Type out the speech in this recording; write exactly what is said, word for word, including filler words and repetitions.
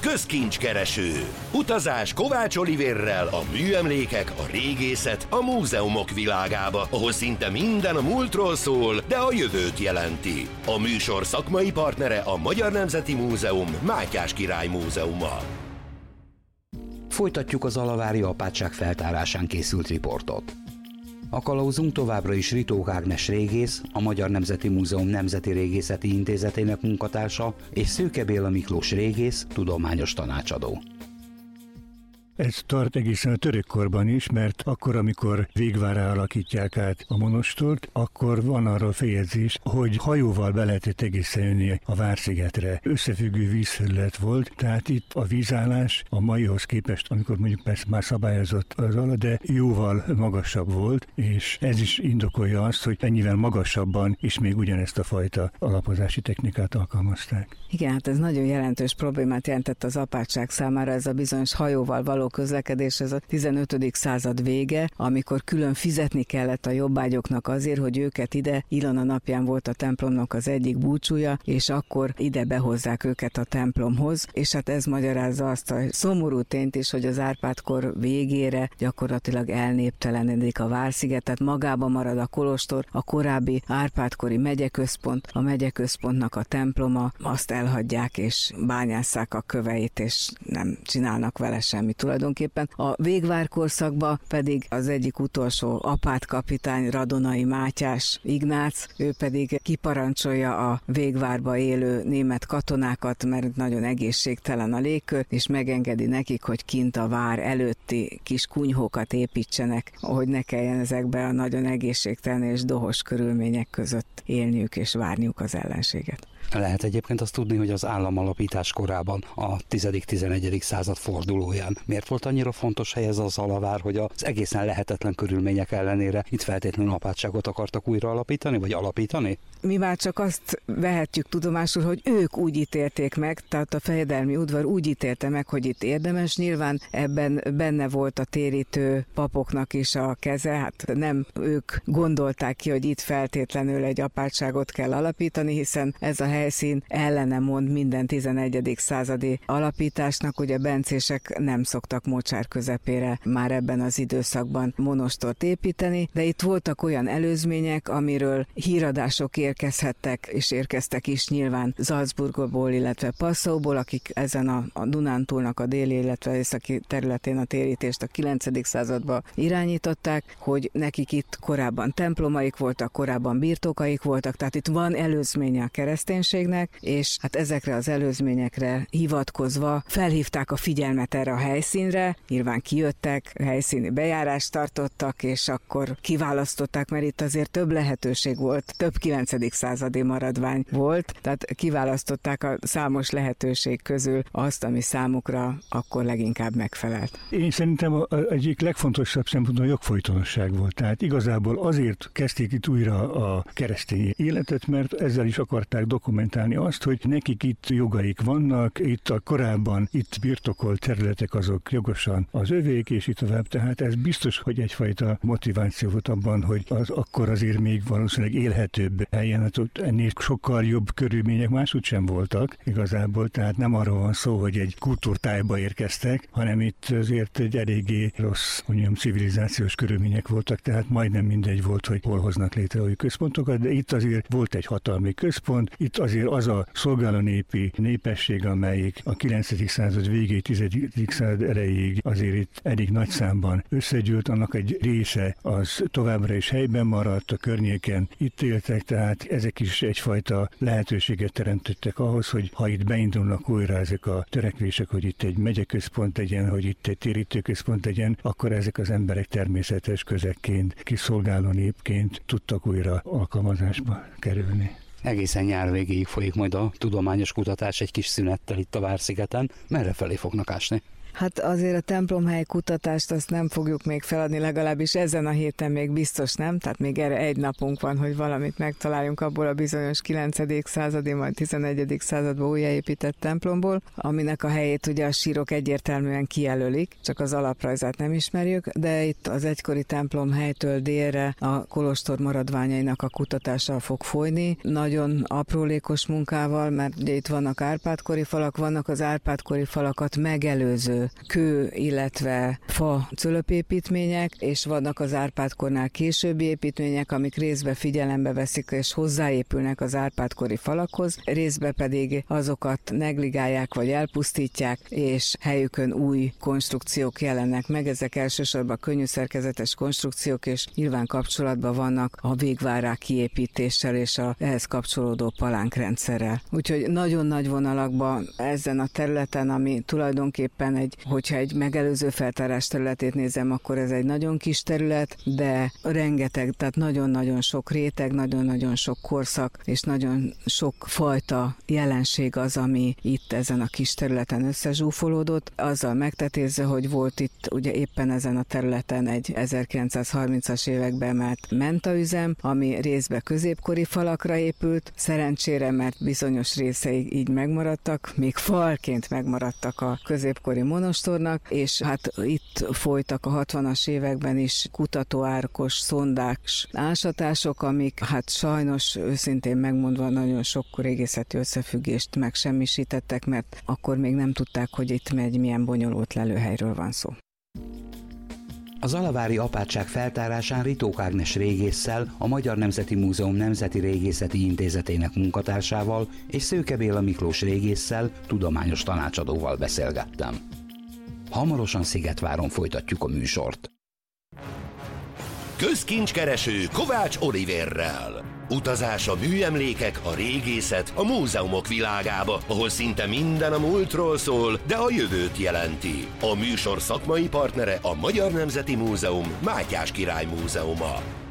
Közkincskereső. Utazás Kovács Olivérrel a műemlékek, a régészet, a múzeumok világába, ahol szinte minden a múltról szól, de a jövőt jelenti. A műsor szakmai partnere a Magyar Nemzeti Múzeum, Mátyás Király Múzeuma. Folytatjuk az alavári apátság feltárásán készült riportot. A kalauzunk továbbra is Ritók Ágnes régész, a Magyar Nemzeti Múzeum Nemzeti Régészeti Intézetének munkatársa, és Szőke Béla Miklós régész, tudományos tanácsadó. Ez tart egészen a török korban is, mert akkor, amikor Végvárrá alakítják át a monostort, akkor van arról feljegyzés, hogy hajóval be lehetett egészen jönni a Várszigetre. Összefüggő vízfelület volt, tehát itt a vízállás a maihoz képest, amikor mondjuk persze már szabályozott az alatt, de jóval magasabb volt, és ez is indokolja azt, hogy ennyivel magasabban is még ugyanezt a fajta alapozási technikát alkalmazták. Igen, hát ez nagyon jelentős problémát jelentett az apátság számára, ez a bizonyos hajóval való közlekedés, ez a tizenötödik század vége, amikor külön fizetni kellett a jobbágyoknak azért, hogy őket ide, Ilona napján volt a templomnak az egyik búcsúja, és akkor ide behozzák őket a templomhoz, és hát ez magyarázza azt a szomorú tényt is, hogy az Árpád-kor végére gyakorlatilag elnéptelenedik a Vársziget, tehát magába marad a kolostor, a korábbi Árpád-kori megyeközpont, a megyeközpontnak a temploma, azt elhagyják és bányásszák a köveit, és nem csinálnak vele semmit tulajdonképpen. A Végvár korszakban pedig az egyik utolsó apátkapitány, Radonai Mátyás Ignác, ő pedig kiparancsolja a Végvárba élő német katonákat, mert nagyon egészségtelen a légkör, és megengedi nekik, hogy kint a vár előtti kis kunyhókat építsenek, hogy ne kelljen ezekbe a nagyon egészségtelen és dohos körülmények között élniük és várniuk az ellenséget. Lehet egyébként azt tudni, hogy az államalapítás korában, a tizedik-tizenegyedik század fordulóján miért volt annyira fontos hely ez az Alavár, hogy az egészen lehetetlen körülmények ellenére itt feltétlenül apátságot akartak újra alapítani, vagy alapítani? Mi már csak azt vehetjük tudomásul, hogy ők úgy ítélték meg, tehát a fejedelmi udvar úgy ítélte meg, hogy itt érdemes. Nyilván ebben benne volt a térítő papoknak is a keze, hát nem ők gondolták ki, hogy itt feltétlenül egy apátságot kell alapítani, hiszen ez a helyszín ellene mond minden tizenegyedik századi alapításnak, ugye bencések nem szoktak mocsár közepére már ebben az időszakban monostort építeni, de itt voltak olyan előzmények, amiről híradások érkezhettek, és érkeztek is nyilván Salzburgból, illetve Passauból, akik ezen a, a Dunántúlnak a déli, illetve északi területén a térítést a kilencedik században irányították, hogy nekik itt korábban templomaik voltak, korábban birtokaik voltak, tehát itt van előzménye a kereszténységnek, és hát ezekre az előzményekre hivatkozva felhívták a figyelmet erre a helyszínre, nyilván kijöttek, helyszíni bejárást tartottak, és akkor kiválasztották, mert itt azért több lehetőség volt, több kilencedik századi maradvány volt, tehát kiválasztották a számos lehetőség közül azt, ami számukra akkor leginkább megfelelt. Én szerintem az egyik legfontosabb szempont a jogfolytonosság volt. Tehát igazából azért kezdték itt újra a keresztény életet, mert ezzel is akarták dokumentálni azt, hogy nekik itt jogaik vannak, itt a korábban itt birtokolt területek azok jogosan az övék, és itt tovább. Tehát ez biztos, hogy egyfajta motiváció volt abban, hogy az akkor azért még valószínűleg élhetőbb helyen, hát ott ennél sokkal jobb körülmények máshogy sem voltak igazából, tehát nem arról van szó, hogy egy kultúrtájba érkeztek, hanem itt azért egy eléggé rossz, mondjam, civilizációs körülmények voltak, tehát majdnem mindegy volt, hogy hol hoznak létre új központokat, de itt azért volt egy hatalmi központ, itt azért az a szolgálónépi népesség, amelyik a kilencedik század végéig, tizedik század elejéig azért itt elég nagy számban összegyűlt, annak egy része az továbbra is helyben maradt, a környéken itt éltek, tehát ezek is egyfajta lehetőséget teremtettek ahhoz, hogy ha itt beindulnak újra ezek a törekvések, hogy itt egy megyeközpont legyen, hogy itt egy térítőközpont legyen, akkor ezek az emberek természetes közekként, kiszolgáló népként tudtak újra alkalmazásba kerülni. Egészen nyár végéig folyik majd a tudományos kutatás egy kis szünettel itt a Várszigeten. Merre felé fognak ásni? Hát azért a templomhely kutatást azt nem fogjuk még feladni, legalábbis ezen a héten még biztos nem, tehát még erre egy napunk van, hogy valamit megtaláljunk abból a bizonyos kilencedik századi, majd tizenegyedik században újjáépített templomból, aminek a helyét ugye a sírok egyértelműen kijelölik, csak az alaprajzát nem ismerjük, de itt az egykori templomhelytől délre a kolostor maradványainak a kutatása fog folyni, nagyon aprólékos munkával, mert ugye itt vannak Árpád-kori falak, vannak az Árpád-kori falakat megelőző kő, illetve fa cölöpépítmények, és vannak az Árpád-kornál későbbi építmények, amik részbe figyelembe veszik és hozzáépülnek az Árpád-kori falakhoz, részbe pedig azokat negligálják vagy elpusztítják, és helyükön új konstrukciók jelennek meg. Ezek elsősorban könnyű szerkezetes konstrukciók, és nyilván kapcsolatban vannak a végvárák kiépítéssel és a ehhez kapcsolódó palánkrendszerrel. Úgyhogy nagyon nagy vonalakban ezen a területen, ami tulajdonképpen egy, hogyha egy megelőző feltárás területét nézem, akkor ez egy nagyon kis terület, de rengeteg, tehát nagyon-nagyon sok réteg, nagyon-nagyon sok korszak, és nagyon sok fajta jelenség az, ami itt ezen a kis területen összezsúfolódott, azzal megtetézve, hogy volt itt ugye éppen ezen a területen egy ezerkilencszázharmincas években emelt mentaüzem, ami részben középkori falakra épült, szerencsére, mert bizonyos részei így megmaradtak, még falként megmaradtak a középkori monostornak, és hát itt folytak a hatvanas években is kutatóárkos, szondás ásatások, amik hát sajnos őszintén megmondva nagyon sok régészeti összefüggést megsemmisítettek, mert akkor még nem tudták, hogy itt egy milyen bonyolult lelőhelyről van szó. Az alavári apátság feltárásán Ritók Ágnes régésszel, a Magyar Nemzeti Múzeum Nemzeti Régészeti Intézetének munkatársával és Szőke Béla Miklós régésszel, tudományos tanácsadóval beszélgettem. Hamarosan Szigetváron folytatjuk a műsort. Közkincskereső Kovács Oliverrel. Utazás a műemlékek, a régészet, a múzeumok világába, ahol szinte minden a múltról szól, de a jövőt jelenti. A műsor szakmai partnere a Magyar Nemzeti Múzeum Mátyás Király Múzeuma.